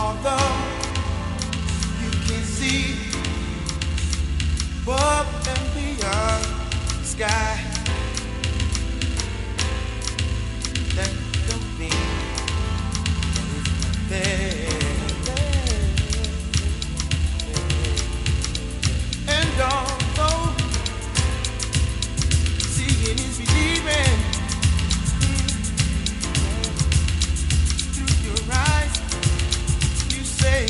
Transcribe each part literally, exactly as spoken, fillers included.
Although you can see above and beyond the sky, that don't mean there is nothing. And although seeing is believing, through your eyes you say,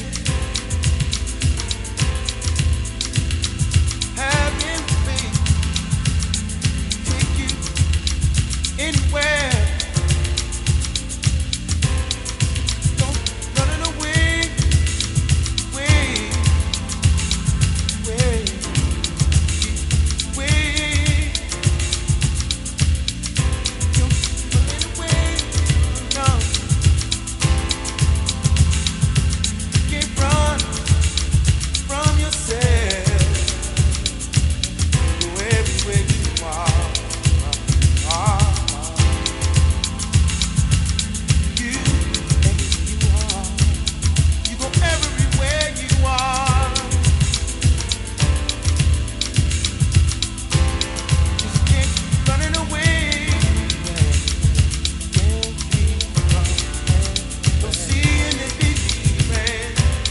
having faith take you anywhere. Don't running away, way, way, way. Don't running away, no. You can't run from yourself. Go everywhere you are. are. You, everywhere you are. You go everywhere you are. Just can't keep running away. Can't keep running. Don't see and believing.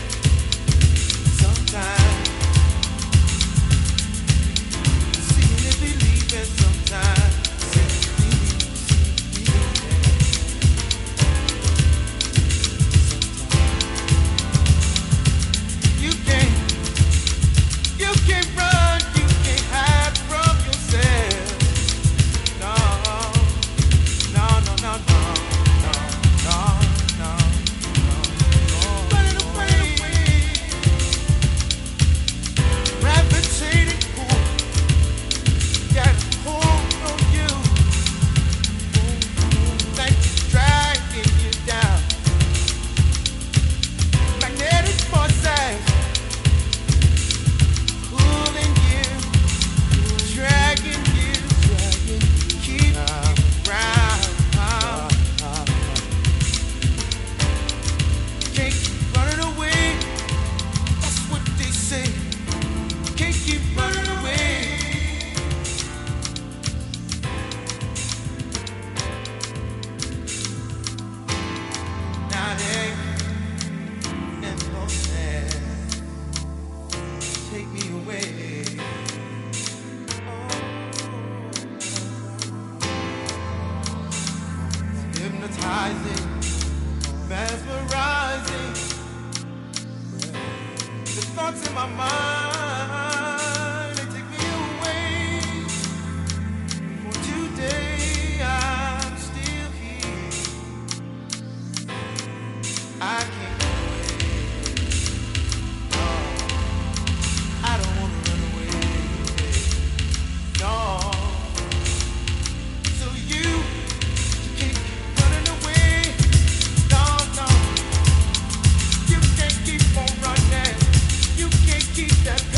Sometimes seeing and believing. Sometimes seeing and believing. You can't, you can't run, you can't hide from yourself. No, no, no, no, no, no, no, no, no. Running away, gravitating pull, got a hold on you, like it's dragging you down. Magnetic forces pulling you, dragging you, keep you round. Can't keep running away. That's what they say. Can't keep running away. Now they and no sense. Take me away. Hypnotizing, mesmerizing. The thoughts in my mind, they take me away. For today I'm still here. I can't go away. No, I don't wanna run away. No. So you, you can't keep running away. No, no. You can't keep on running. You can't keep that.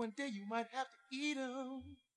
one day you might have to eat 'em.